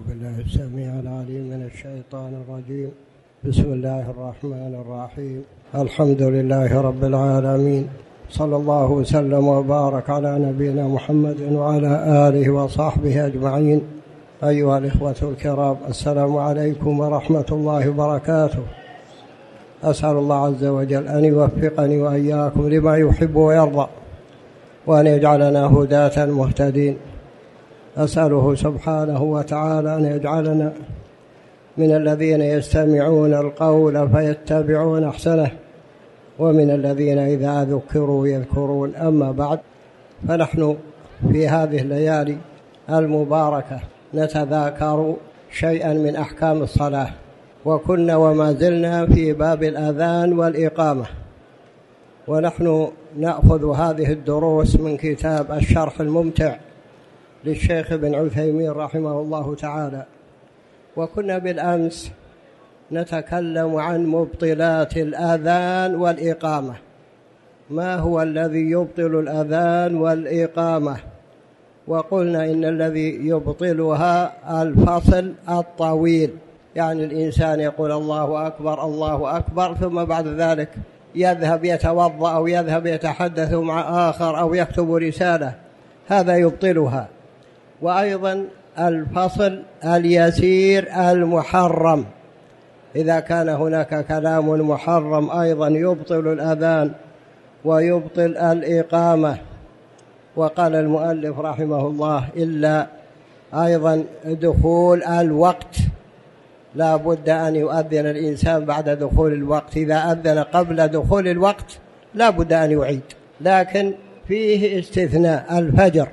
بالله السميع العليم من الشيطان الرجيم. بسم الله الرحمن الرحيم. الحمد لله رب العالمين، صلى الله وسلم وبارك على نبينا محمد وعلى آله وصحبه أجمعين. أيها الإخوة الكرام، السلام عليكم ورحمة الله وبركاته. أسأل الله عز وجل أن يوفقني وإياكم لما يحب ويرضى، وأن يجعلنا هداة مهتدين. أسأله سبحانه وتعالى أن يجعلنا من الذين يستمعون القول فيتبعون أحسنه، ومن الذين إذا ذكروا يذكرون. أما بعد، فنحن في هذه الليالي المباركة نتذاكر شيئا من أحكام الصلاة، وكنا وما زلنا في باب الأذان والإقامة، ونحن نأخذ هذه الدروس من كتاب الشرح الممتع للشيخ ابن عثيمين رحمه الله تعالى. وكنا بالأمس نتكلم عن مبطلات الأذان والإقامة، ما هو الذي يبطل الأذان والإقامة؟ وقلنا إن الذي يبطلها الفصل الطويل، يعني الإنسان يقول الله أكبر الله أكبر، ثم بعد ذلك يذهب يتوضأ أو يذهب يتحدث مع آخر أو يكتب رسالة، هذا يبطلها. وأيضا الفصل اليسير المحرم، إذا كان هناك كلام محرم أيضا يبطل الأذان ويبطل الإقامة. وقال المؤلف رحمه الله إلا أيضا دخول الوقت، لا بد أن يؤذن الإنسان بعد دخول الوقت. إذا أذن قبل دخول الوقت لا بد أن يعيد، لكن فيه استثناء. الفجر،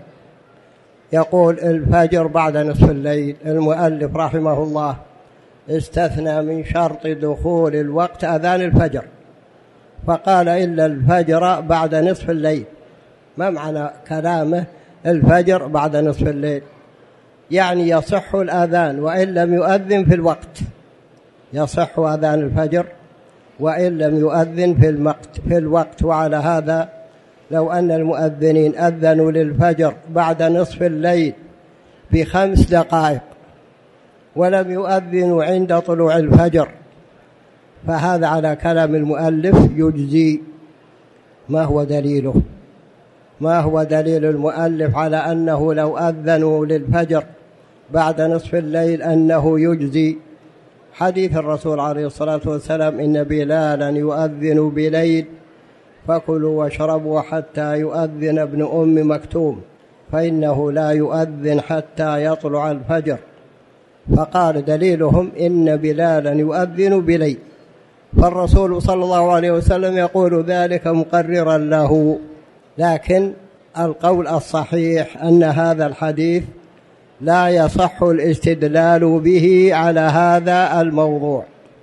يقول الفجر بعد نصف الليل. المؤلف رحمه الله استثنى من شرط دخول الوقت أذان الفجر، فقال إلا الفجر بعد نصف الليل. ما معنى كلامه الفجر بعد نصف الليل؟ يعني يصح الأذان وإن لم يؤذن في الوقت، يصح أذان الفجر وإن لم يؤذن في الوقت. وعلى هذا لو أن المؤذنين أذنوا للفجر بعد نصف الليل ب5 دقائق ولم يؤذنوا عند طلوع الفجر، فهذا على كلام المؤلف يجزي. ما هو دليله؟ ما هو دليل المؤلف على أنه لو أذنوا للفجر بعد نصف الليل أنه يجزي؟ حديث الرسول عليه الصلاة والسلام إن بلالا يؤذن بليل فكلوا واشربوا حتى يؤذن ابن أم مكتوم فإنه لا يؤذن حتى يطلع الفجر. فقال دليلهم إن بلالا يؤذن بليل، فالرسول صلى الله عليه وسلم يقول ذلك مقررا له. لكن القول الصحيح أن هذا الحديث لا يصح الاستدلال به على هذا الموضوع،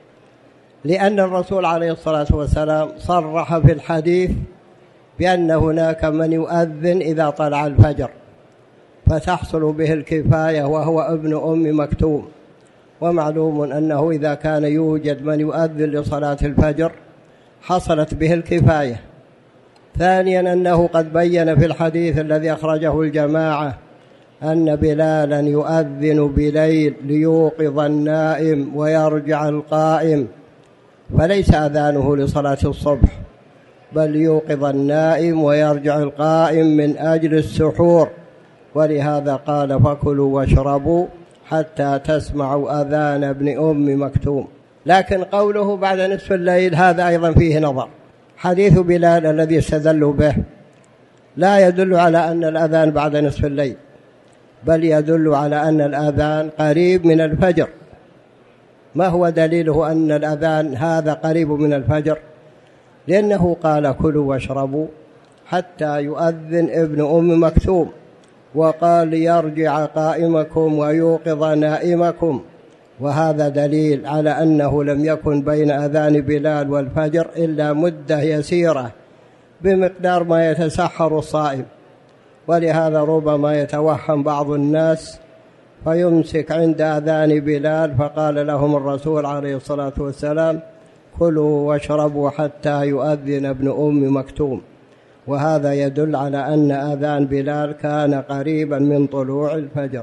لأن الرسول عليه الصلاة والسلام صرح في الحديث بأن هناك من يؤذن إذا طلع الفجر فتحصل به الكفاية، وهو ابن أم مكتوم. ومعلوم أنه إذا كان يوجد من يؤذن لصلاة الفجر حصلت به الكفاية. ثانيا أنه قد بين في الحديث الذي أخرجه الجماعة أن بلالا يؤذن بليل ليوقظ النائم ويرجع القائم، فليس أذانه لصلاة الصبح، بل يوقظ النائم ويرجع القائم من أجل السحور. ولهذا قال فكلوا واشربوا حتى تسمعوا أذان ابن أم مكتوم. لكن قوله بعد نصف الليل هذا أيضا فيه نظر. حديث بلال الذي استدلوا به لا يدل على أن الأذان بعد نصف الليل، بل يدل على أن الأذان قريب من الفجر. ما هو دليله أن الأذان هذا قريب من الفجر؟ لأنه قال كلوا واشربوا حتى يؤذن ابن أم مكتوم، وقال يرجع قائمكم ويوقظ نائمكم، وهذا دليل على أنه لم يكن بين أذان بلال والفجر إلا مدة يسيرة بمقدار ما يتسحر الصائم. ولهذا ربما يتوهم بعض الناس فيمسك عند أذان بلال، فقال لهم الرسول عليه الصلاة والسلام كلوا واشربوا حتى يؤذن ابن أم مكتوم، وهذا يدل على أن أذان بلال كان قريبا من طلوع الفجر.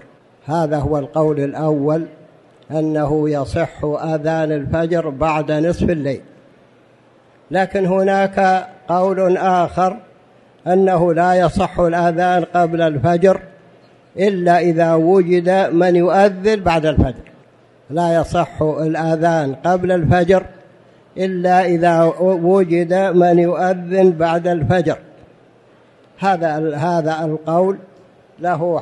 هذا هو القول الأول، أنه يصح أذان الفجر بعد نصف الليل. لكن هناك قول آخر أنه لا يصح الأذان قبل الفجر إلا إذا وجد من يؤذن بعد الفجر. لا يصح الأذان قبل الفجر إلا إذا وجد من يؤذن بعد الفجر. هذا القول له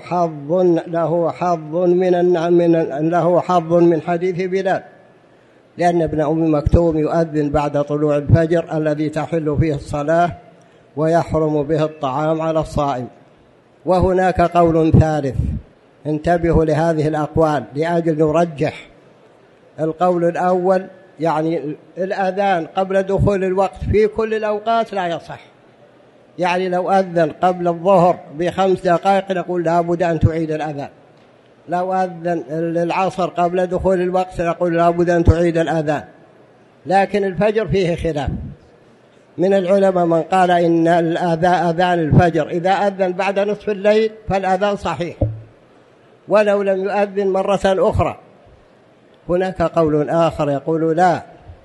حظ من حديث بلال، لأن ابن أم مكتوم يؤذن بعد طلوع الفجر الذي تحل فيه الصلاة ويحرم به الطعام على الصائم. وهناك قول ثالث، انتبهوا لهذه الأقوال لأجل نرجح. القول الأول يعني الأذان قبل دخول الوقت في كل الأوقات لا يصح. يعني لو أذن قبل الظهر ب5 دقائق نقول لا بد أن تعيد الأذان. لو أذن العصر قبل دخول الوقت نقول لا بد أن تعيد الأذان. لكن الفجر فيه خلاف من العلماء، من قال إن أذان الفجر إذا أذن بعد نصف الليل فالأذان صحيح ولو لم يؤذن مرة أخرى. هناك قول آخر يقول لا،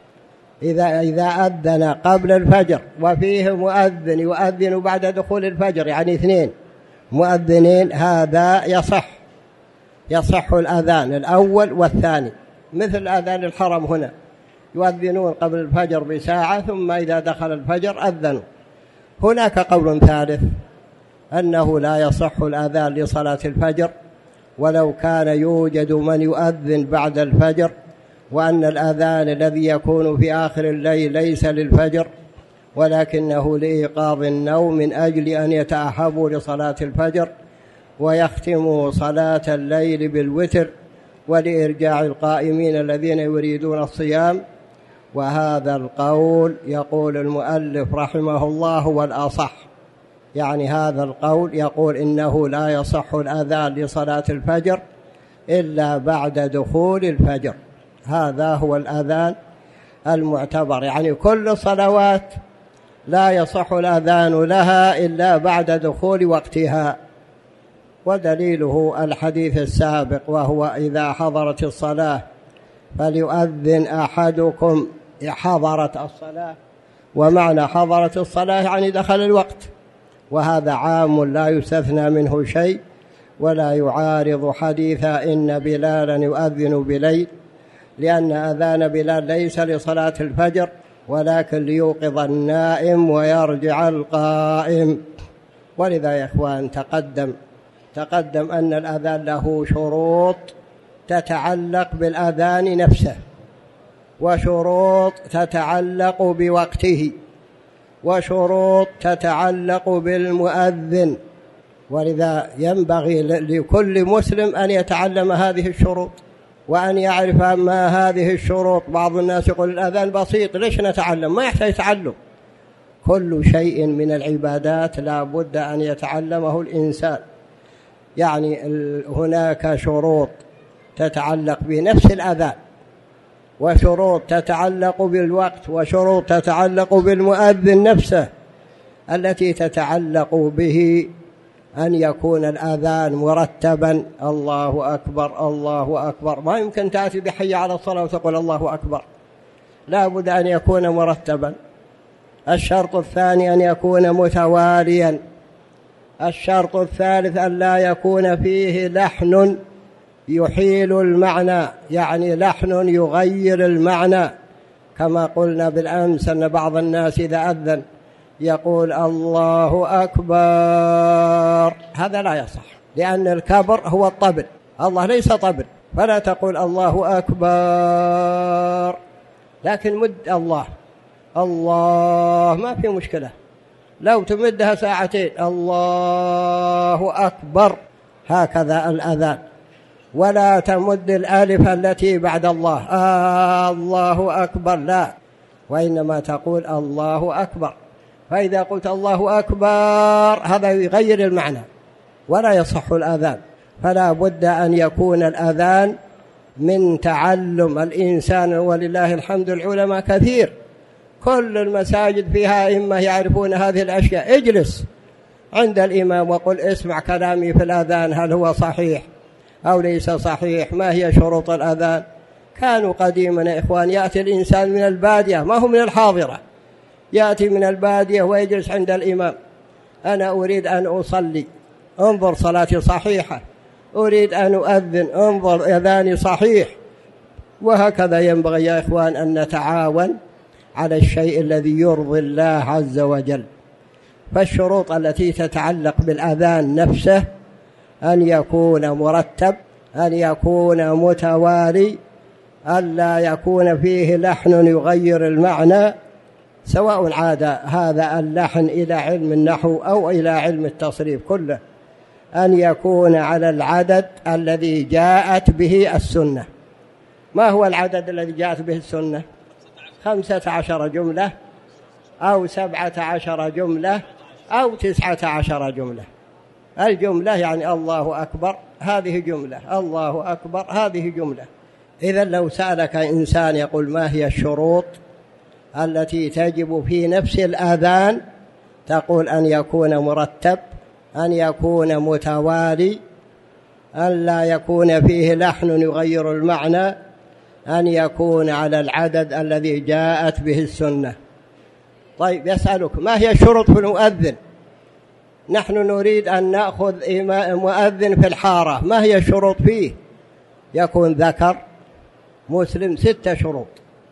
إذا أذن قبل الفجر وفيه مؤذن يؤذن بعد دخول الفجر، يعني 2 مؤذنين، هذا يصح الأذان الأول والثاني، مثل أذان الحرم هنا يؤذنون قبل الفجر بساعة ثم إذا دخل الفجر أذنوا. هناك قول ثالث أنه لا يصح الأذان لصلاة الفجر ولو كان يوجد من يؤذن بعد الفجر، وأن الأذان الذي يكون في آخر الليل ليس للفجر ولكنه لإيقاظ النوم من أجل أن يتأهبوا لصلاة الفجر ويختموا صلاة الليل بالوتر ولإرجاع القائمين الذين يريدون الصيام. وهذا القول يقول المؤلف رحمه الله والأصح، يعني هذا القول يقول إنه لا يصح الأذان لصلاة الفجر إلا بعد دخول الفجر. هذا هو الأذان المعتبر، يعني كل الصلوات لا يصح الأذان لها إلا بعد دخول وقتها. ودليله الحديث السابق، وهو إذا حضرت الصلاة فليؤذن أحدكم. حضرت الصلاة، ومعنى حضرت الصلاة يعني دخل الوقت، وهذا عام لا يستثنى منه شيء ولا يعارض حديث إن بلالا يؤذن بليل، لأن أذان بلال ليس لصلاة الفجر ولكن ليوقظ النائم ويرجع القائم. ولذا يا إخوان تقدم أن الأذان له شروط تتعلق بالأذان نفسه، وشروط تتعلق بوقته، وشروط تتعلق بالمؤذن. ولذا ينبغي لكل مسلم أن يتعلم هذه الشروط وأن يعرف ما هذه الشروط. بعض الناس يقول الأذان بسيط ليش نتعلم؟ ما يحتاج تعلم. كل شيء من العبادات لا بد أن يتعلمه الإنسان. يعني هناك شروط تتعلق بنفس الأذان، وشروط تتعلق بالوقت، وشروط تتعلق بالمؤذن نفسه التي تتعلق به أن يكون الأذان مرتبا. الله أكبر الله أكبر، ما يمكن تأتي بحي على الصلاة وتقول الله أكبر، لا بد أن يكون مرتبا. الشرط الثاني أن يكون متواليا. الشرط الثالث أن لا يكون فيه لحن يحيل المعنى، يعني لحن يغير المعنى، كما قلنا بالأمس أن بعض الناس إذا أذن يقول الله أكبر، هذا لا يصح، لأن الكبر هو الطبل، الله ليس طبل، فلا تقول الله أكبر، لكن مد الله ما في مشكلة، لو تمدها 2 ساعتين الله أكبر، هكذا الأذان. ولا تمد الألف التي بعد الله الله أكبر، لا، وإنما تقول الله أكبر. فإذا قلت الله أكبر هذا يغير المعنى ولا يصح الأذان. فلا بد أن يكون الأذان من تعلم الإنسان، ولله الحمد العلماء كثير، كل المساجد فيها أئمة يعرفون هذه الأشياء. اجلس عند الإمام وقل اسمع كلامي في الأذان هل هو صحيح، أو ليس صحيح؟ ما هي شروط الأذان؟ كانوا قديما يا إخوان يأتي الإنسان من البادية، ما هو من الحاضرة، يأتي من البادية ويجلس عند الإمام، أنا أريد أن أصلي، انظر صلاتي صحيحة، أريد أن أؤذن، انظر أذاني صحيح. وهكذا ينبغي يا إخوان أن نتعاون على الشيء الذي يرضي الله عز وجل. فالشروط التي تتعلق بالأذان نفسه أن يكون مرتب، أن يكون متوالي، أن لا يكون فيه لحن يغير المعنى، سواء عاد هذا اللحن إلى علم النحو أو إلى علم التصريف كله، أن يكون على العدد الذي جاءت به السنة. ما هو العدد الذي جاءت به السنة؟ 15 جملة أو 17 جملة أو 19 جملة. الجملة يعني الله أكبر هذه جملة، الله أكبر هذه جملة. إذا لو سألك إنسان يقول ما هي الشروط التي تجب في نفس الأذان، تقول أن يكون مرتب، أن يكون متوالي، أن لا يكون فيه لحن يغير المعنى، أن يكون على العدد الذي جاءت به السنة. طيب يسألك ما هي الشروط في المؤذن؟ نحن نريد أن نأخذ مؤذن في الحارة، ما هي الشروط فيه؟ يكون ذكر مسلم، 6 شروط،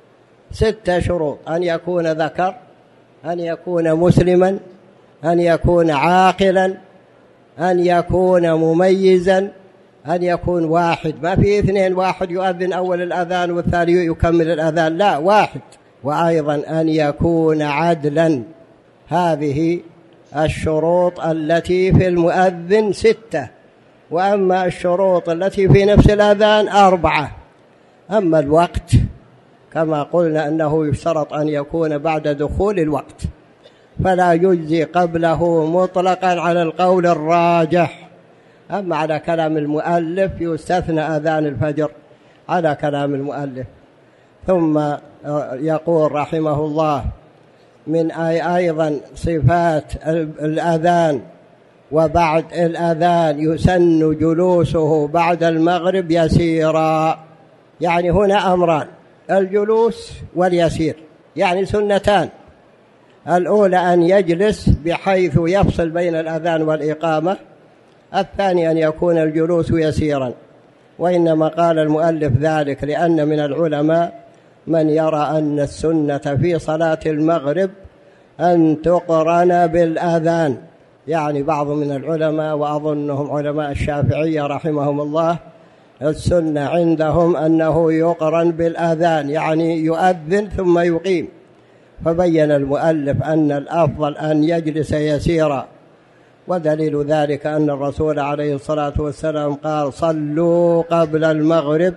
6 شروط: أن يكون ذكر، أن يكون مسلما، أن يكون عاقلا، أن يكون مميزا، أن يكون واحد، ما في 2 واحد يؤذن أول الأذان والثاني يكمل الأذان، لا، واحد. وأيضا أن يكون عدلا. هذه الشروط التي في المؤذن 6، وأما الشروط التي في نفس الأذان 4. أما الوقت كما قلنا أنه يشترط أن يكون بعد دخول الوقت، فلا يجزي قبله مطلقا على القول الراجح. أما على كلام المؤلف يستثنى أذان الفجر على كلام المؤلف. ثم يقول رحمه الله من أيضا صفات الأذان: وبعد الأذان يسن جلوسه بعد المغرب يسيرا. يعني هنا أمران: الجلوس واليسير، يعني سنتان. الأولى أن يجلس بحيث يفصل بين الأذان والإقامة، الثاني أن يكون الجلوس يسيرا. وإنما قال المؤلف ذلك لأن من العلماء من يرى أن السنة في صلاة المغرب أن تقرن بالأذان، يعني بعض من العلماء وأظنهم علماء الشافعية رحمهم الله السنة عندهم أنه يقرن بالأذان، يعني يؤذن ثم يقيم. فبين المؤلف أن الأفضل أن يجلس يسيرا، ودليل ذلك أن الرسول عليه الصلاة والسلام قال: صلوا قبل المغرب،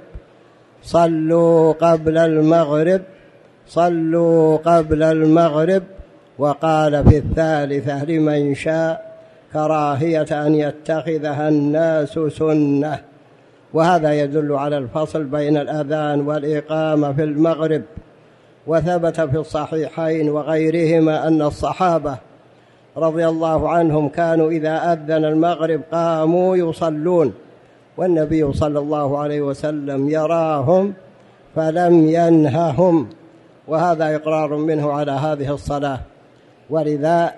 صلوا قبل المغرب، صلوا قبل المغرب. وقال في الثالثة لمن شاء كراهية أن يتخذها الناس سنة. وهذا يدل على الفصل بين الأذان والإقامة في المغرب. وثبت في الصحيحين وغيرهما أن الصحابة رضي الله عنهم كانوا إذا أذن المغرب قاموا يصلون، والنبي صلى الله عليه وسلم يراهم فلم ينههم، وهذا إقرار منه على هذه الصلاة. ولذا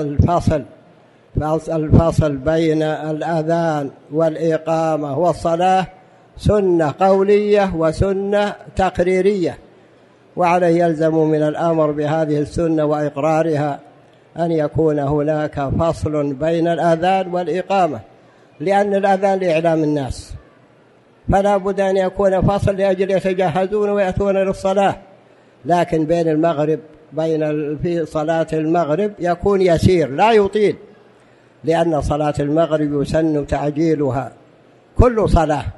الفصل بين الأذان والإقامة والصلاة سنة قولية وسنة تقريرية، وعليه يلزم من الأمر بهذه السنة وإقرارها أن يكون هناك فصل بين الأذان والإقامة، لأن الأذان لإعلام الناس، فلا بد أن يكون فصل لأجل يتجهزون ويأتون للصلاة. لكن بين المغرب في صلاة المغرب يكون يسير لا يطيل، لأن صلاة المغرب يسن تعجيلها، كل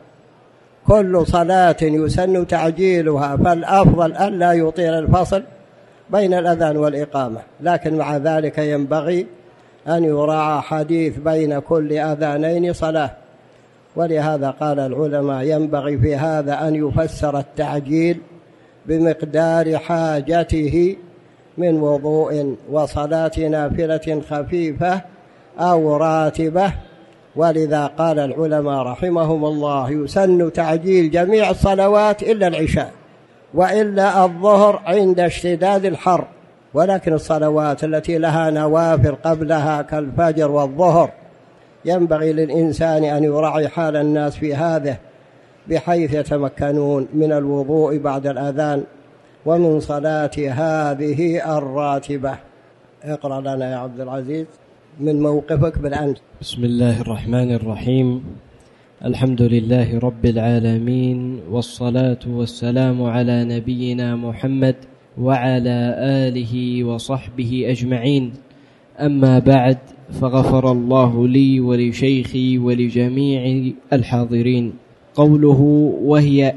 صلاة يسن تعجيلها، فالأفضل أن لا يطيل الفصل بين الأذان والإقامة. لكن مع ذلك ينبغي أن يراعى حديث بين كل أذانين صلاة. ولهذا قال العلماء ينبغي في هذا أن يفسر التعجيل بمقدار حاجته من وضوء وصلاة نافلة خفيفة أو راتبة، ولذا قال العلماء رحمهم الله: يسن تعجيل جميع الصلوات إلا العشاء، وإلا الظهر عند اشتداد الحر، ولكن الصلوات التي لها نوافل قبلها كالفجر والظهر ينبغي للإنسان أن يراعي حال الناس في هذا، بحيث يتمكنون من الوضوء بعد الأذان ومن صلاة هذه الراتبة. اقرأ لنا يا عبد العزيز من موقفك بالأمس. بسم الله الرحمن الرحيم. الحمد لله رب العالمين، والصلاة والسلام على نبينا محمد وعلى آله وصحبه أجمعين. أما بعد، فغفر الله لي ولشيخي ولجميع الحاضرين. قوله: وهي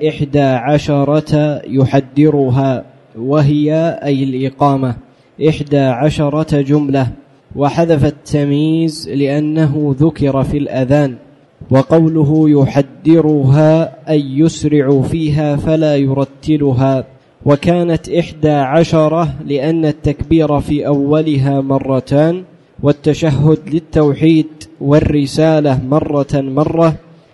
11 يحدرها، وهي أي الإقامة 11 جملة، وحذف التمييز لأنه ذكر في الأذان. وقوله يحدرها أي يسرع فيها فلا يرتلها. وكانت 11 لأن التكبير في أولها مرتان، والتشهد للتوحيد والرسالة مرة،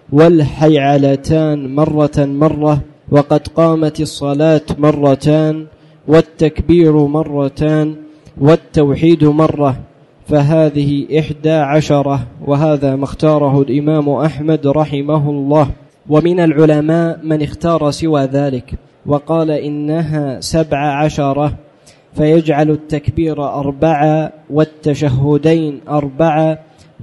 والحيعلتان مرة، وقد قامت الصلاة مرتان، والتكبير مرتان، والتوحيد مرة، فهذه 11. وهذا ما اختاره الإمام أحمد رحمه الله. ومن العلماء من اختار سوى ذلك وقال إنها 17، فيجعل التكبير 4، والتشهدين 4،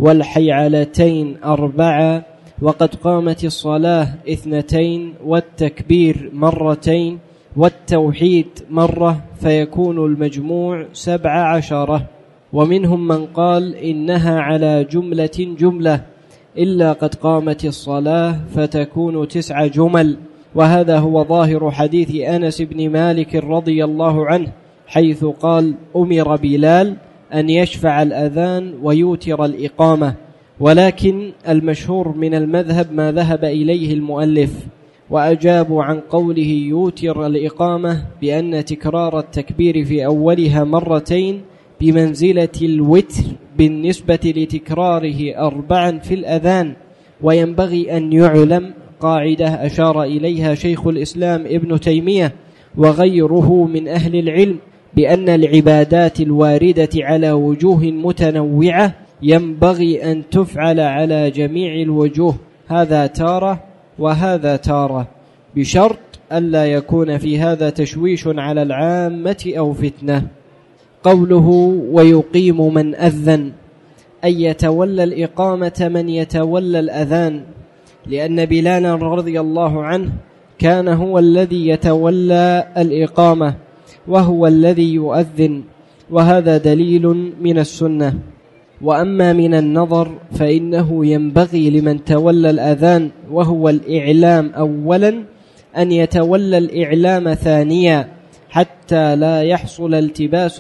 والحيعلتين 4، وقد قامت الصلاة 2، والتكبير 2، والتوحيد مرة، فيكون المجموع 17. ومنهم من قال إنها على جملة إلا قد قامت الصلاة، فتكون 9 جمل. وهذا هو ظاهر حديث أنس بن مالك رضي الله عنه، حيث قال: أمر بلال أن يشفع الأذان ويوتر الإقامة. ولكن المشهور من المذهب ما ذهب إليه المؤلف، وأجابوا عن قوله يوتر الإقامة بأن تكرار التكبير في أولها مرتين بمنزلة الوتر بالنسبة لتكراره 4 في الأذان. وينبغي أن يعلم قاعدة أشار إليها شيخ الإسلام ابن تيمية وغيره من أهل العلم، بأن العبادات الواردة على وجوه متنوعة ينبغي أن تفعل على جميع الوجوه، هذا تارة وهذا تارة، بشرط ألا يكون في هذا تشويش على العامة أو فتنة. قوله ويقيم من أذن، أن يتولى الإقامة من يتولى الأذان، لأن بلالا رضي الله عنه كان هو الذي يتولى الإقامة وهو الذي يؤذن، وهذا دليل من السنة. وأما من النظر فإنه ينبغي لمن تولى الأذان وهو الإعلام أولا أن يتولى الإعلام ثانيا، حتى لا يحصل التباس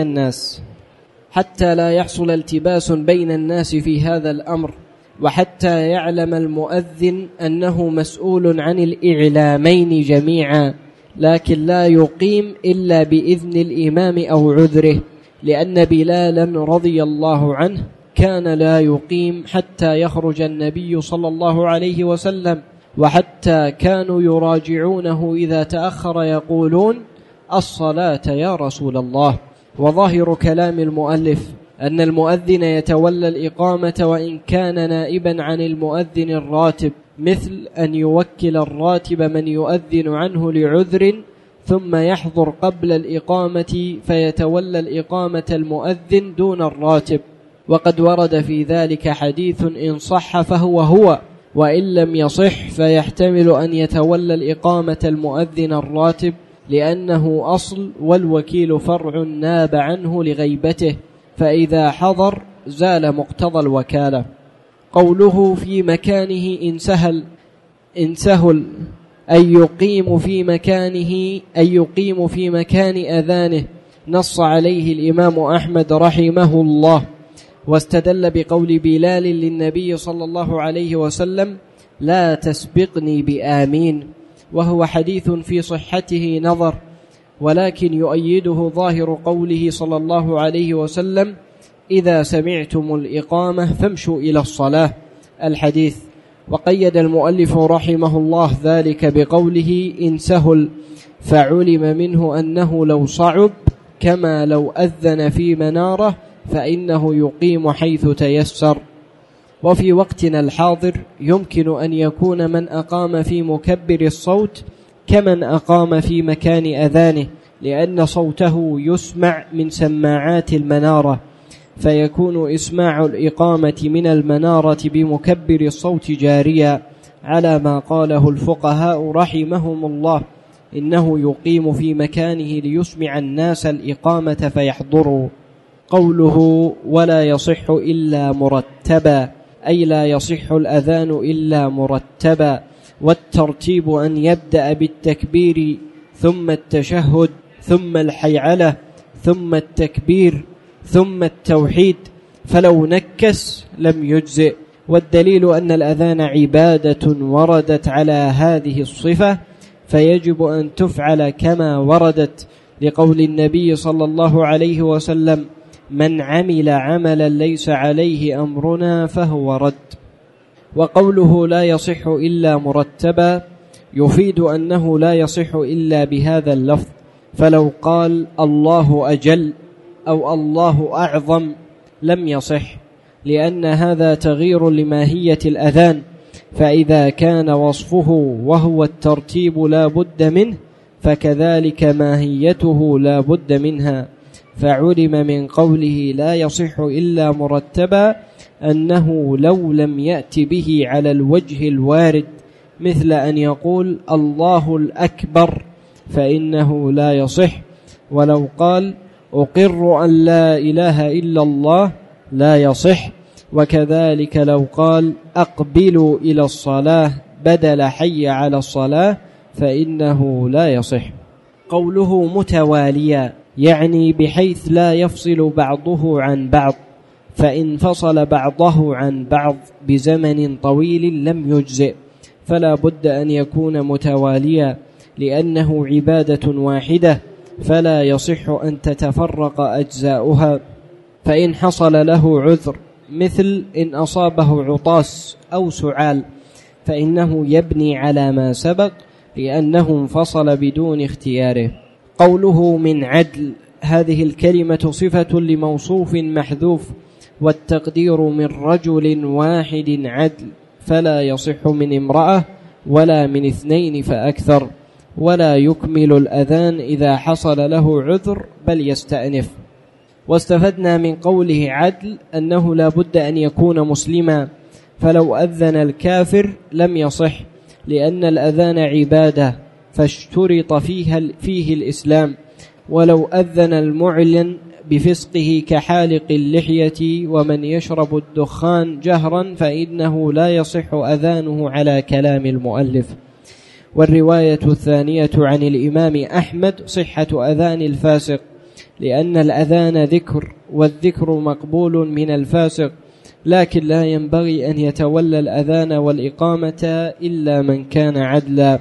بين الناس في هذا الأمر، وحتى يعلم المؤذن أنه مسؤول عن الإعلامين جميعا، لكن لا يقيم إلا بإذن الإمام أو عذره، لأن بلالا رضي الله عنه كان لا يقيم حتى يخرج النبي صلى الله عليه وسلم، وحتى كانوا يراجعونه إذا تأخر يقولون: الصلاة يا رسول الله. وظاهر كلام المؤلف أن المؤذن يتولى الإقامة وإن كان نائبا عن المؤذن الراتب، مثل أن يوكل الراتب من يؤذن عنه لعذر ثم يحضر قبل الإقامة فيتولى الإقامة المؤذن دون الراتب. وقد ورد في ذلك حديث إن صح فهو، وإن لم يصح فيحتمل أن يتولى الإقامة المؤذن الراتب، لأنه أصل والوكيل فرع ناب عنه لغيبته، فإذا حضر زال مقتضى الوكالة. قوله في مكانه إن سهل أن يقيم في مكان أذانه، نص عليه الإمام أحمد رحمه الله، واستدل بقول بلال للنبي صلى الله عليه وسلم: لا تسبقني بآمين، وهو حديث في صحته نظر، ولكن يؤيده ظاهر قوله صلى الله عليه وسلم: إذا سمعتم الإقامة فامشوا إلى الصلاة، الحديث. وقيد المؤلف رحمه الله ذلك بقوله إن سهل، فعلم منه أنه لو صعب كما لو أذن في منارة فإنه يقيم حيث تيسر. وفي وقتنا الحاضر يمكن أن يكون من أقام في مكبر الصوت كمن أقام في مكان أذانه، لأن صوته يسمع من سماعات المنارة، فيكون إسماع الإقامة من المنارة بمكبر الصوت جاريا على ما قاله الفقهاء رحمهم الله، إنه يقيم في مكانه ليسمع الناس الإقامة فيحضروا. قوله ولا يصح إلا مرتبا، أي لا يصح الأذان إلا مرتبا، والترتيب أن يبدأ بالتكبير ثم التشهد ثم الحيعلة ثم التكبير ثم التوحيد، فلو نكس لم يجزئ. والدليل أن الأذان عبادة وردت على هذه الصفة، فيجب أن تفعل كما وردت، لقول النبي صلى الله عليه وسلم من عمل عملا ليس عليه أمرنا فهو رد. وقوله لا يصح إلا مرتبا يفيد أنه لا يصح إلا بهذا اللفظ، فلو قال الله أجل أو الله أعظم لم يصح، لأن هذا تغيير لماهية الأذان، فإذا كان وصفه وهو الترتيب لا بد منه فكذلك ماهيته لا بد منها. فعلم من قوله لا يصح إلا مرتبا أنه لو لم يأت به على الوجه الوارد، مثل أن يقول الله الأكبر فإنه لا يصح، ولو قال أقر أن لا إله إلا الله لا يصح، وكذلك لو قال أقبلوا إلى الصلاة بدل حي على الصلاة فإنه لا يصح. قوله متواليا يعني بحيث لا يفصل بعضه عن بعض، فإن فصل بعضه عن بعض بزمن طويل لم يجزئ، فلا بد أن يكون متواليا، لأنه عبادة واحدة فلا يصح أن تتفرق أجزاؤها. فإن حصل له عذر مثل إن أصابه عطاس أو سعال فإنه يبني على ما سبق، لأنه انفصل بدون اختياره. قوله من عدل، هذه الكلمة صفة لموصوف محذوف، والتقدير من رجل واحد عدل، فلا يصح من امرأة ولا من اثنين فأكثر، ولا يكمل الأذان إذا حصل له عذر بل يستأنف. واستفدنا من قوله عدل أنه لا بد أن يكون مسلما، فلو أذن الكافر لم يصح، لأن الأذان عبادة فاشترط فيه الإسلام. ولو أذن المعلن بفسقه كحالق اللحية ومن يشرب الدخان جهرا فإنه لا يصح أذانه على كلام المؤلف. والرواية الثانية عن الإمام أحمد صحة أذان الفاسق، لأن الأذان ذكر، والذكر مقبول من الفاسق، لكن لا ينبغي أن يتولى الأذان والإقامة إلا من كان عدلا.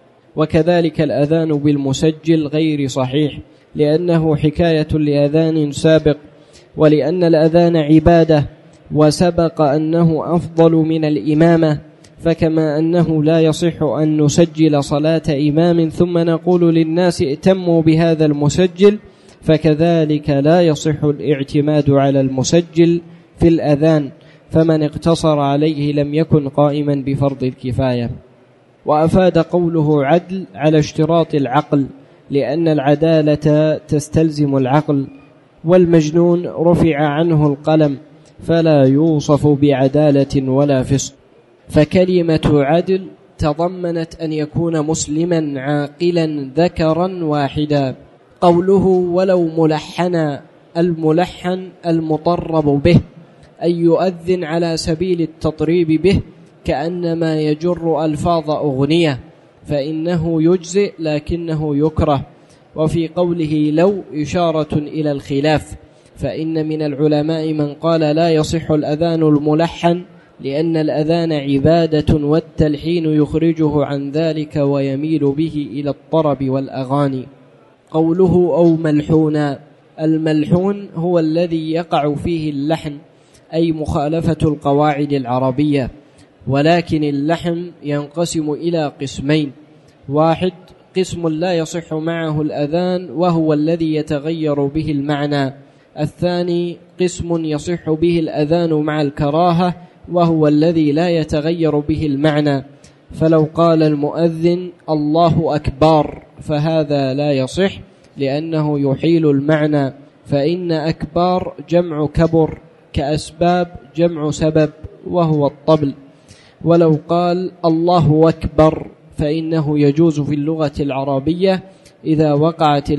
وكذلك الأذان بالمسجل غير صحيح، لأنه حكاية لأذان سابق، ولأن الأذان عبادة وسبق أنه أفضل من الإمامة، فكما أنه لا يصح أن نسجل صلاة إمام ثم نقول للناس ائتموا بهذا المسجل، فكذلك لا يصح الاعتماد على المسجل في الأذان، فمن اقتصر عليه لم يكن قائما بفرض الكفاية. وأفاد قوله عدل على اشتراط العقل، لأن العدالة تستلزم العقل، والمجنون رفع عنه القلم فلا يوصف بعدالة ولا فسق. فكلمة عدل تضمنت أن يكون مسلما عاقلا ذكرا واحدا. قوله ولو ملحنا، الملحن المطرب به، أي يؤذن على سبيل التطريب به كأنما يجر ألفاظ أغنية، فإنه يجزئ لكنه يكره. وفي قوله لو إشارة إلى الخلاف، فإن من العلماء من قال لا يصح الأذان الملحن، لأن الأذان عبادة والتلحين يخرجه عن ذلك ويميل به إلى الطرب والأغاني. قوله أو ملحونا، الملحون هو الذي يقع فيه اللحن، أي مخالفة القواعد العربية. ولكن اللحن ينقسم إلى قسمين: واحد قسم لا يصح معه الأذان وهو الذي يتغير به المعنى، الثاني قسم يصح به الأذان مع الكراهة وهو الذي لا يتغير به المعنى. فلو قال المؤذن الله أكبر فهذا لا يصح لأنه يحيل المعنى، فإن أكبار جمع كبر، كأسباب جمع سبب وهو الطبل. ولو قال الله أكبر فإنه يجوز في اللغة العربية إذا وقعت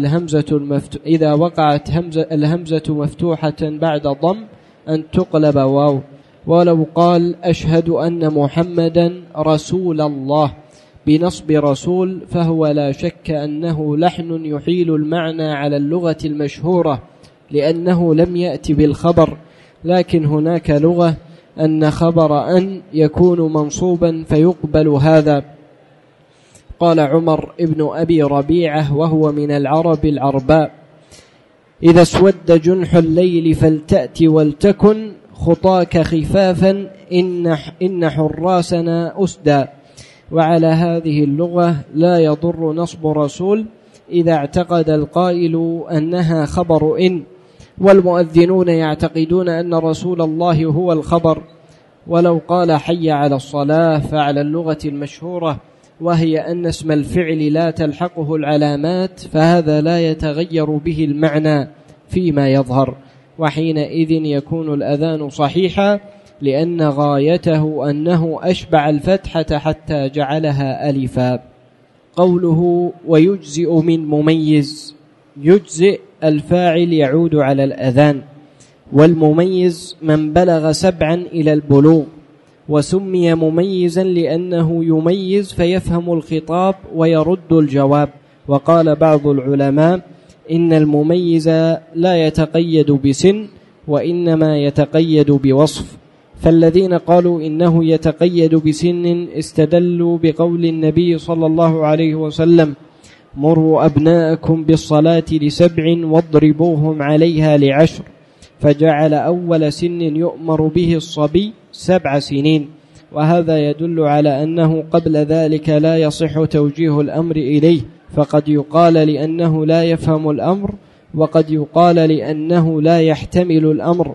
الهمزة مفتوحة بعد ضم أن تقلب واو. ولو قال أشهد أن محمدا رسول الله بنصب رسول فهو لا شك أنه لحن يحيل المعنى على اللغة المشهورة لأنه لم يأتي بالخبر، لكن هناك لغة أن خبر أن يكون منصوبا فيقبل هذا. قال عمر ابن أبي ربيعة وهو من العرب العرباء: إذا اسود جنح الليل فلتأت ولتكن خطاك خفافا إن حراسنا أسدى. وعلى هذه اللغة لا يضر نصب رسول إذا اعتقد القائل أنها خبر إن، والمؤذنون يعتقدون أن رسول الله هو الخبر. ولو قال حي على الصلاة فعلى اللغة المشهورة وهي أن اسم الفعل لا تلحقه العلامات فهذا لا يتغير به المعنى فيما يظهر، وحينئذ يكون الأذان صحيحا لأن غايته أنه أشبع الفتحة حتى جعلها ألفا. قوله ويجزئ من مميز: يجزئ الفاعل يعود على الأذان، والمميز من بلغ 7 إلى البلوغ، وسمي مميزا لأنه يميز فيفهم الخطاب ويرد الجواب. وقال بعض العلماء إن المميز لا يتقيد بسن وإنما يتقيد بوصف، فالذين قالوا إنه يتقيد بسن استدلوا بقول النبي صلى الله عليه وسلم: مروا أبناءكم بالصلاة ل7 واضربوهم عليها ل10، فجعل أول سن يؤمر به الصبي 7 سنين، وهذا يدل على أنه قبل ذلك لا يصح توجيه الأمر إليه، فقد يقال لأنه لا يفهم الأمر، وقد يقال لأنه لا يحتمل الأمر.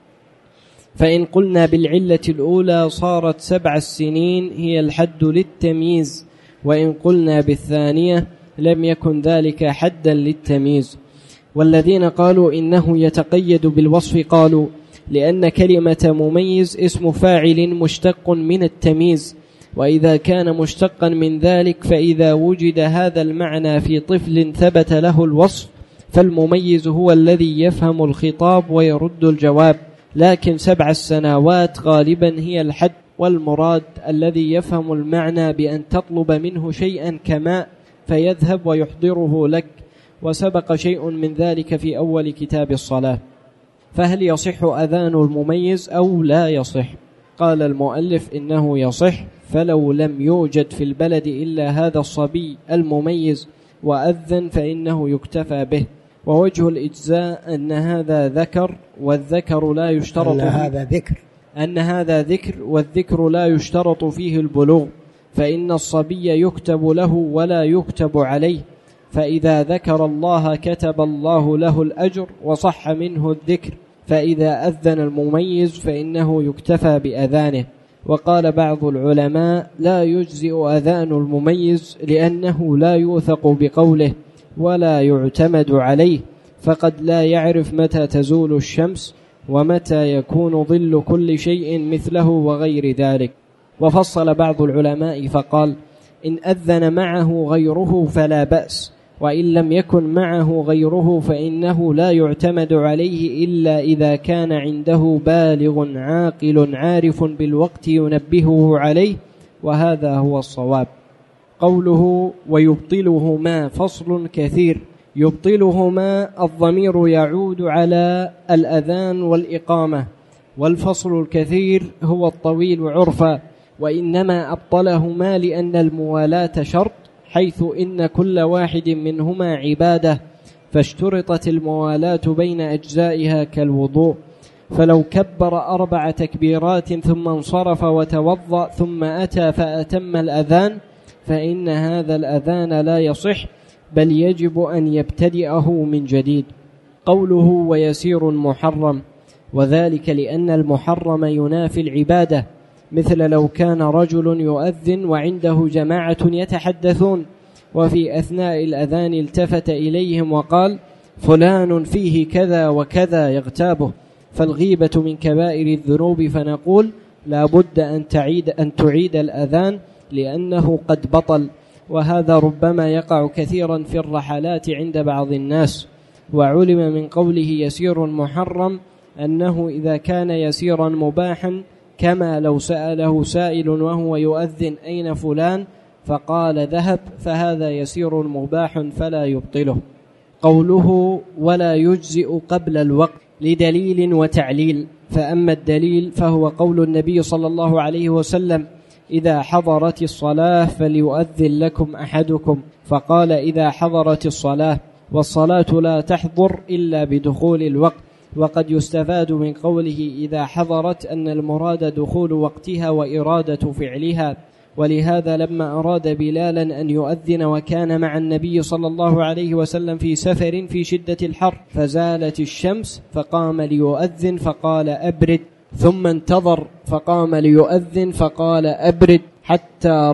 فإن قلنا بالعلة الأولى صارت 7 سنين هي الحد للتمييز، وإن قلنا بالثانية لم يكن ذلك حدا للتمييز. والذين قالوا إنه يتقيد بالوصف قالوا لأن كلمة مميز اسم فاعل مشتق من التمييز، وإذا كان مشتقا من ذلك فإذا وجد هذا المعنى في طفل ثبت له الوصف فالمميز هو الذي يفهم الخطاب ويرد الجواب، لكن 7 سنوات غالبا هي الحد، والمراد الذي يفهم المعنى بأن تطلب منه شيئا كماء فيذهب ويحضره لك، وسبق شيء من ذلك في أول كتاب الصلاة. فهل يصح أذان المميز أو لا يصح؟ قال المؤلف إنه يصح، فلو لم يوجد في البلد إلا هذا الصبي المميز وأذن فإنه يكتفى به. ووجه الإجزاء أن هذا ذكر والذكر لا يشترط أن هذا ذكر والذكر لا يشترط فيه البلوغ، فإن الصبي يكتب له ولا يكتب عليه، فإذا ذكر الله كتب الله له الأجر وصح منه الذكر، فإذا أذن المميز فإنه يكتفى بأذانه. وقال بعض العلماء لا يجزئ أذان المميز لأنه لا يوثق بقوله ولا يعتمد عليه، فقد لا يعرف متى تزول الشمس ومتى يكون ظل كل شيء مثله وغير ذلك. وفصل بعض العلماء فقال إن أذن معه غيره فلا بأس، وإن لم يكن معه غيره فإنه لا يعتمد عليه إلا إذا كان عنده بالغ عاقل عارف بالوقت ينبهه عليه، وهذا هو الصواب. قوله ويبطلهما فصل كثير: يبطلهما الضمير يعود على الأذان والإقامة، والفصل الكثير هو الطويل عرفا، وإنما أبطلهما لأن الموالاة شرط، حيث إن كل واحد منهما عبادة، فاشترطت الموالاة بين أجزائها كالوضوء، فلو كبر 4 تكبيرات ثم انصرف وتوضأ ثم أتى فأتم الأذان فإن هذا الأذان لا يصح، بل يجب أن يبتدئه من جديد. قوله ويسير محرم، وذلك لأن المحرم ينافي العبادة، مثل لو كان رجل يؤذن وعنده جماعة يتحدثون وفي أثناء الأذان التفت إليهم وقال فلان فيه كذا وكذا يغتابه، فالغيبة من كبائر الذنوب، فنقول لا بد أن تعيد الأذان لأنه قد بطل. وهذا ربما يقع كثيرا في الرحلات عند بعض الناس. وعلم من قوله يسير محرم أنه إذا كان يسيرا مباحا، كما لو سأله سائل وهو يؤذن أين فلان فقال ذهب، فهذا يسير مباح فلا يبطله. قوله ولا يجزئ قبل الوقت لدليل وتعليل، فأما الدليل فهو قول النبي صلى الله عليه وسلم إذا حضرت الصلاة فليؤذن لكم أحدكم، فقال إذا حضرت الصلاة، والصلاة لا تحضر إلا بدخول الوقت. وقد يستفاد من قوله إذا حضرت أن المراد دخول وقتها وإرادة فعلها، ولهذا لما أراد بلالا أن يؤذن وكان مع النبي صلى الله عليه وسلم في سفر في شدة الحر فزالت الشمس فقام ليؤذن فقال أبرد، ثم انتظر فقام ليؤذن فقال أبرد حتى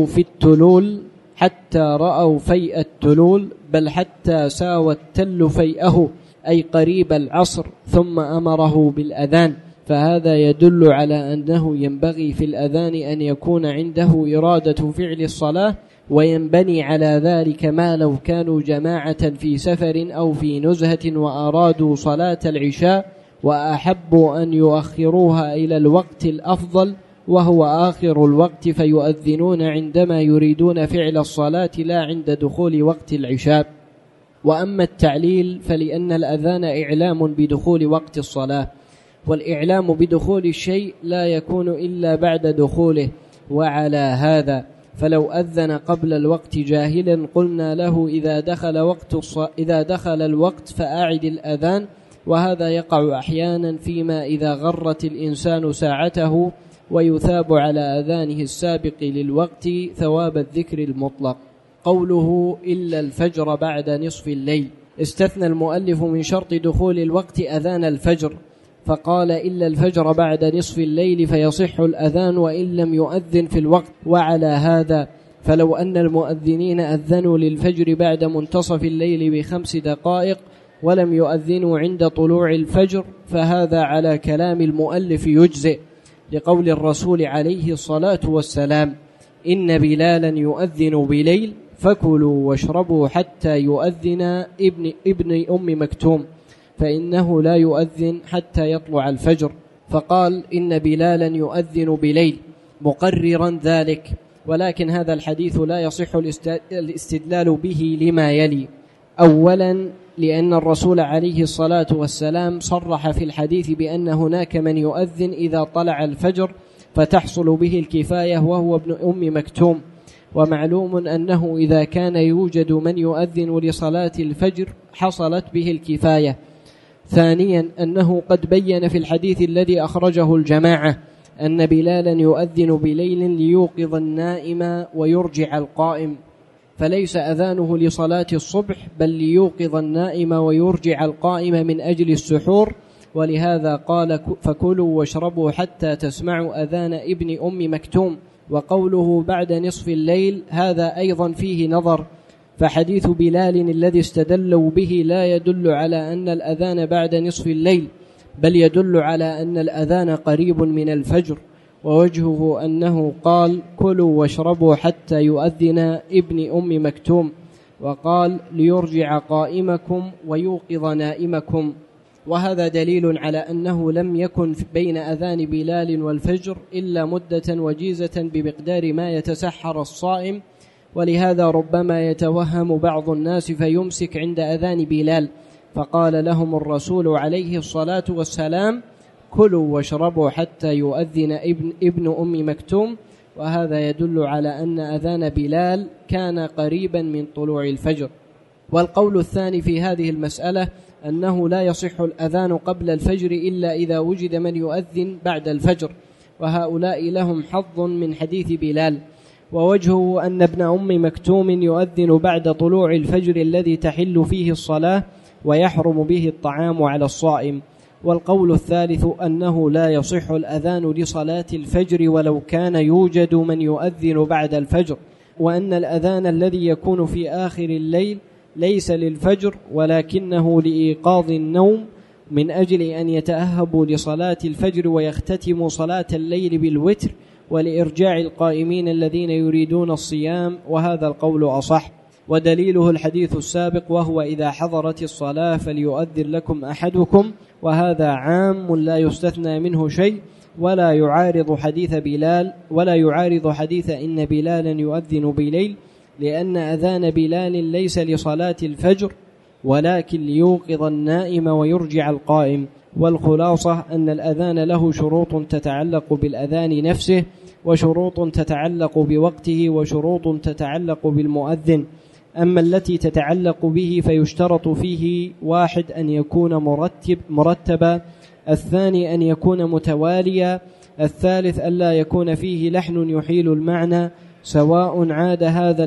رأوا فيء التلول، بل حتى ساوى التل فيئه أي قريب العصر، ثم أمره بالأذان. فهذا يدل على أنه ينبغي في الأذان أن يكون عنده إرادة فعل الصلاة، وينبني على ذلك ما لو كانوا جماعة في سفر أو في نزهة وأرادوا صلاة العشاء وأحبوا أن يؤخروها إلى الوقت الأفضل وهو آخر الوقت، فيؤذنون عندما يريدون فعل الصلاة لا عند دخول وقت العشاء. وأما التعليل فلأن الأذان إعلام بدخول وقت الصلاة، والإعلام بدخول الشيء لا يكون إلا بعد دخوله. وعلى هذا فلو أذن قبل الوقت جاهلا قلنا له إذا دخل الوقت فأعد الأذان، وهذا يقع أحيانا فيما إذا غرت الإنسان ساعته، ويثاب على أذانه السابق للوقت ثواب الذكر المطلق. قوله إلا الفجر بعد نصف الليل، استثنى المؤلف من شرط دخول الوقت أذان الفجر، فقال إلا الفجر بعد نصف الليل فيصح الأذان وإن لم يؤذن في الوقت. وعلى هذا فلو أن المؤذنين أذنوا للفجر بعد منتصف الليل ب5 دقائق ولم يؤذنوا عند طلوع الفجر فهذا على كلام المؤلف يجزئ، لقول الرسول عليه الصلاة والسلام إن بلالا يؤذن بليل فكلوا واشربوا حتى يؤذن ابن أم مكتوم فإنه لا يؤذن حتى يطلع الفجر. فقال إن بلالا يؤذن بليل مقررا ذلك، ولكن هذا الحديث لا يصح الاستدلال به لما يلي. أولا لأن الرسول عليه الصلاة والسلام صرح في الحديث بأن هناك من يؤذن إذا طلع الفجر فتحصل به الكفاية وهو ابن أم مكتوم، ومعلوم أنه إذا كان يوجد من يؤذن لصلاة الفجر حصلت به الكفاية. ثانيا أنه قد بين في الحديث الذي أخرجه الجماعة أن بلالا يؤذن بليل ليوقظ النائم ويرجع القائم، فليس أذانه لصلاة الصبح بل ليوقظ النائم ويرجع القائم من أجل السحور، ولهذا قال فكلوا واشربوا حتى تسمعوا أذان ابن أم مكتوم. وقوله بعد نصف الليل هذا أيضا فيه نظر، فحديث بلال الذي استدلوا به لا يدل على أن الأذان بعد نصف الليل، بل يدل على أن الأذان قريب من الفجر، ووجهه أنه قال كلوا واشربوا حتى يؤذن ابن أم مكتوم، وقال ليرجع قائمكم ويوقظ نائمكم. وهذا دليل على أنه لم يكن بين أذان بلال والفجر إلا مدة وجيزة بمقدار ما يتسحر الصائم، ولهذا ربما يتوهم بعض الناس فيمسك عند أذان بلال، فقال لهم الرسول عليه الصلاة والسلام كلوا واشربوا حتى يؤذن ابن أم مكتوم، وهذا يدل على أن أذان بلال كان قريبا من طلوع الفجر. والقول الثاني في هذه المسألة أنه لا يصح الأذان قبل الفجر إلا إذا وجد من يؤذن بعد الفجر، وهؤلاء لهم حظ من حديث بلال. ووجهه أن ابن أم مكتوم يؤذن بعد طلوع الفجر الذي تحل فيه الصلاة ويحرم به الطعام على الصائم. والقول الثالث أنه لا يصح الأذان لصلاة الفجر ولو كان يوجد من يؤذن بعد الفجر، وأن الأذان الذي يكون في آخر الليل ليس للفجر ولكنه لإيقاظ النوم من أجل أن يتأهبوا لصلاة الفجر ويختتموا صلاة الليل بالوتر، ولإرجاع القائمين الذين يريدون الصيام، وهذا القول أصح. ودليله الحديث السابق وهو إذا حضرت الصلاة فليؤذن لكم أحدكم، وهذا عام لا يستثنى منه شيء، ولا يعارض حديث بلال ولا يعارض حديث إن بلالا يؤذن بليل، لأن أذان بلال ليس لصلاة الفجر ولكن ليوقظ النائم ويرجع القائم. والخلاصة أن الأذان له شروط تتعلق بالأذان نفسه، وشروط تتعلق بوقته، وشروط تتعلق بالمؤذن. أما التي تتعلق به فيشترط فيه: 1 أن يكون مرتبا، 2 أن يكون متواليا، 3 ألا يكون فيه لحن يحيل المعنى سواء عاد هذا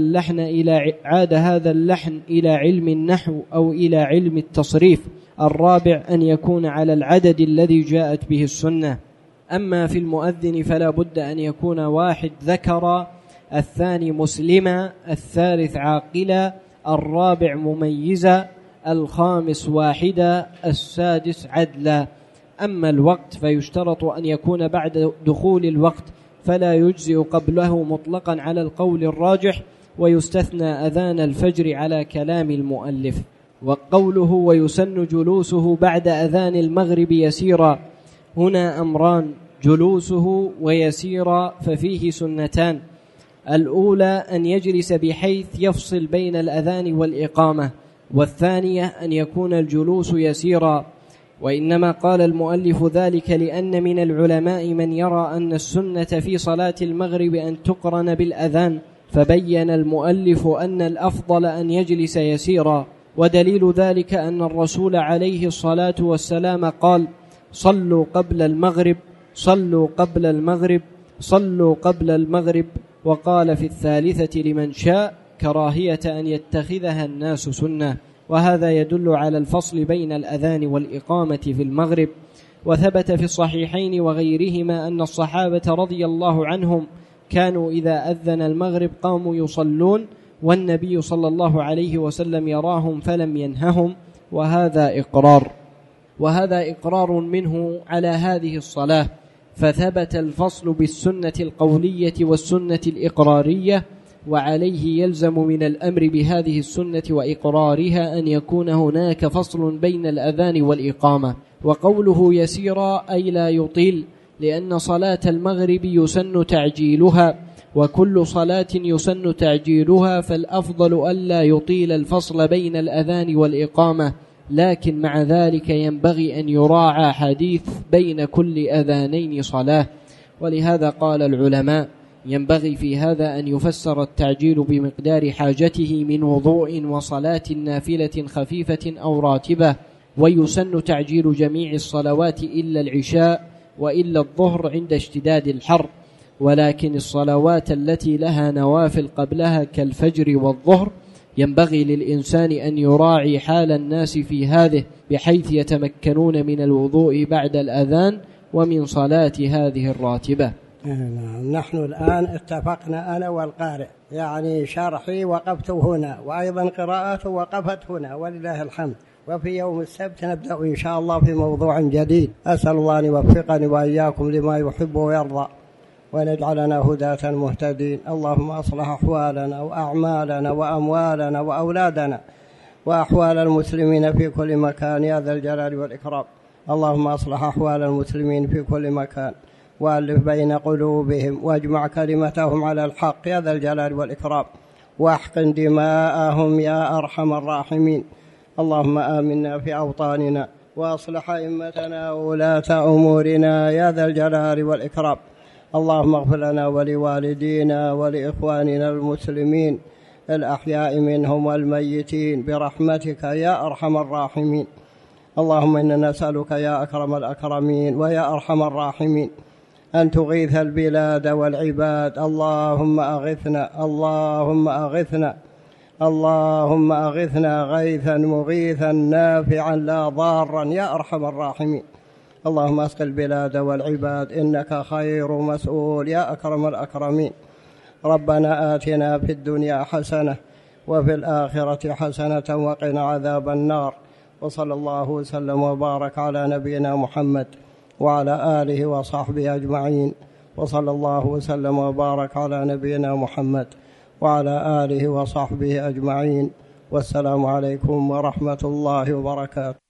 اللحن إلى علم النحو أو إلى علم التصريف، 4 أن يكون على العدد الذي جاءت به السنة. أما في المؤذن فلا بد أن يكون 1 ذكرا، 2 مسلما، 3 عاقلا، 4 مميزا، 5 واحدا، 6 عدلا. أما الوقت فيشترط أن يكون بعد دخول الوقت، فلا يجزئ قبله مطلقا على القول الراجح، ويستثنى أذان الفجر على كلام المؤلف. وقوله ويسن جلوسه بعد أذان المغرب يسيرا، هنا أمران: جلوسه ويسيرا، ففيه سنتان: الأولى أن يجلس بحيث يفصل بين الأذان والإقامة، والثانية أن يكون الجلوس يسيرا. وإنما قال المؤلف ذلك لأن من العلماء من يرى أن السنة في صلاة المغرب أن تقرن بالأذان، فبين المؤلف أن الأفضل أن يجلس يسيرا. ودليل ذلك أن الرسول عليه الصلاة والسلام قال: صلوا قبل المغرب، صلوا قبل المغرب، صلوا قبل المغرب. وقال في الثالثة لمن شاء كراهية أن يتخذها الناس سنة. وهذا يدل على الفصل بين الأذان والإقامة في المغرب. وثبت في الصحيحين وغيرهما أن الصحابة رضي الله عنهم كانوا إذا أذن المغرب قاموا يصلون، والنبي صلى الله عليه وسلم يراهم فلم ينههم، وهذا إقرار منه على هذه الصلاة. فثبت الفصل بالسنة القولية والسنة الإقرارية، وعليه يلزم من الأمر بهذه السنة وإقرارها أن يكون هناك فصل بين الأذان والإقامة. وقوله يسيرا أي لا يطيل، لأن صلاة المغرب يسن تعجيلها، وكل صلاة يسن تعجيلها، فالأفضل ألا يطيل الفصل بين الأذان والإقامة. لكن مع ذلك ينبغي أن يراعى حديث بين كل أذانين صلاة. ولهذا قال العلماء: ينبغي في هذا أن يفسر التعجيل بمقدار حاجته من وضوء وصلاة نافلة خفيفة أو راتبة. ويسن تعجيل جميع الصلوات إلا العشاء وإلا الظهر عند اشتداد الحر، ولكن الصلوات التي لها نوافل قبلها كالفجر والظهر ينبغي للإنسان أن يراعي حال الناس في هذه، بحيث يتمكنون من الوضوء بعد الأذان ومن صلاة هذه الراتبة. نحن الآن اتفقنا أنا والقارئ، يعني شرحي وقفت هنا، وأيضا قراءته وقفت هنا ولله الحمد. وفي يوم السبت نبدأ إن شاء الله في موضوع جديد. أسأل الله أن يوفقني وإياكم لما يحب ويرضى، ونجعلنا هداة مهتدين. اللهم أصلح أحوالنا وأعمالنا وأموالنا وأولادنا وأحوال المسلمين في كل مكان يا ذا الجلال والإكرام. اللهم أصلح أحوال المسلمين في كل مكان، وألف بين قلوبهم، واجمع كلمتهم على الحق يا ذا الجلال والإكرام، واحقن دماءهم يا أرحم الراحمين. اللهم آمنا في أوطاننا، وأصلح أئمتنا وولاة أمورنا يا ذا الجلال والإكرام. اللهم اغفر لنا ولوالدينا ولإخواننا المسلمين الأحياء منهم والميتين برحمتك يا أرحم الراحمين. اللهم إنا نسألك يا أكرم الأكرمين ويا أرحم الراحمين أن تغيث البلاد والعباد. اللهم أغثنا، اللهم أغثنا، اللهم أغثنا غيثا مغيثا نافعا لا ضارا يا أرحم الراحمين. اللهم اسق البلاد والعباد إنك خير مسؤول يا أكرم الأكرمين. ربنا آتنا في الدنيا حسنة وفي الآخرة حسنة وقنا عذاب النار. وصلى الله وسلم وبارك على نبينا محمد وعلى آله وصحبه أجمعين. وصلى الله وسلم وبارك على نبينا محمد وعلى آله وصحبه أجمعين. والسلام عليكم ورحمة الله وبركاته.